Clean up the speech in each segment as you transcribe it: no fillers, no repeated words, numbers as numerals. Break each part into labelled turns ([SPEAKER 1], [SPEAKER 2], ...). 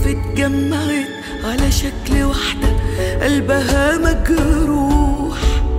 [SPEAKER 1] اتجمعت على شكل واحدة قلبها مجروح،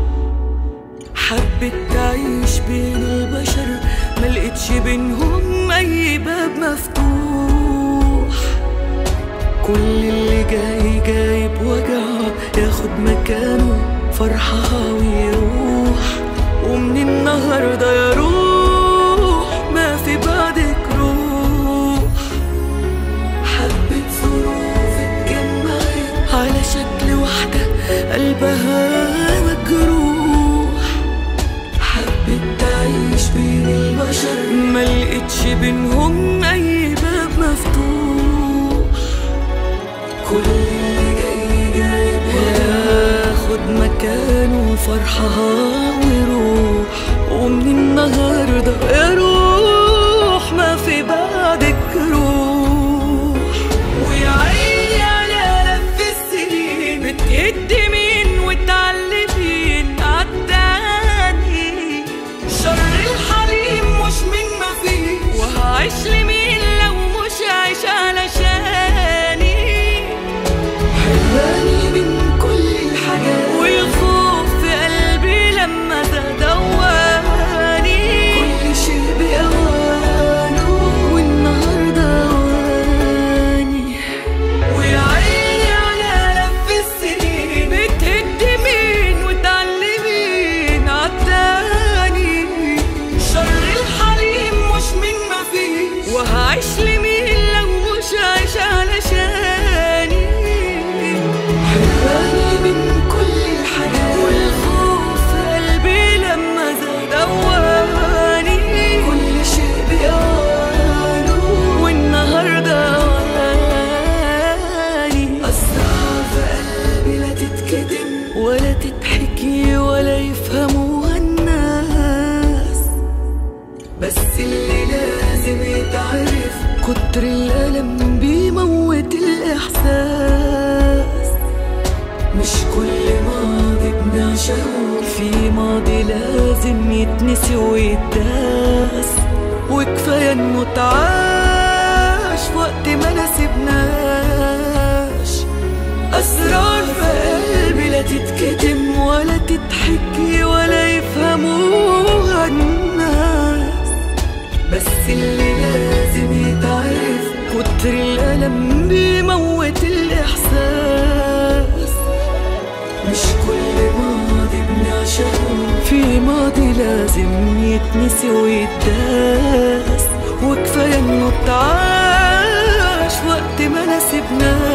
[SPEAKER 1] حبت تعيش بين البشر ملقتش بينهم أي باب مفتوح. كل اللي جاي جايب وجعه ياخد مكانه فرحها ويروح، ومن النهاردة يا روح ما في بعدك روح. حبت ظروف اتجمعت على شكل واحدة قلبها مجروح، حبت تعيش بين البشر ملقتش بينهم أي باب مفتوح. كل اللي جاي جايب ياخد مكانه فرحها ويروح، ومن النهاردة يا روح ما في بعدك روح. ويا عيني على لف السنين بتقدمين وتعلمين عالتاني، شر الحليم مش من ما فيه، وهعيش لمين لو مش عايش علشاني. حراني من كل الحاجات والخوف في قلبي لما زاد دواني، كل شيء بأوانه والنهارده أواني. ويا عيني على لف السنين بتهدمين وتعلمين عالتاني، شر الحليم مش من ما فيه، وهعيش لمين لو مش عايش علشاني. حراني من كل الحاجات والخوف في قلبي لما زاد أواني، كل شيء بأوانه والنهارده أواني. أسرار في قلبي لا تتكتم ولا تتحكي ولا يفهموها الناس، بس اللي لازم يتعرف كتر الألم بيموت الإحساس. مش كل ماضي بنعشقه في ماضي لازم يتنسي ويتداس، وكفاية انه اتعاش وقت ما نسيبناش. أسرار في قلبي لا تتكتم ولا تتحكي ولا يفهموها الناس، بس اللي لازم يتعرف كتر الألم بيموت الإحساس. مش كل ماضي بنعشقه في ماضي لازم يتنسي ويتداس، وكفاية انه اتعاش وقت ما نسيبناش.